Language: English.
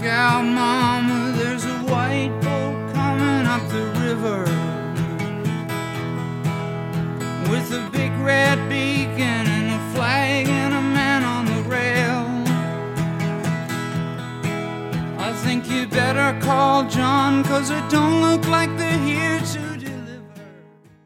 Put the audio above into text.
out, mama, there's a white boat coming up the river with a big red beacon and a flag and a man on the rail. I think you better call John, 'cause it don't look like they're here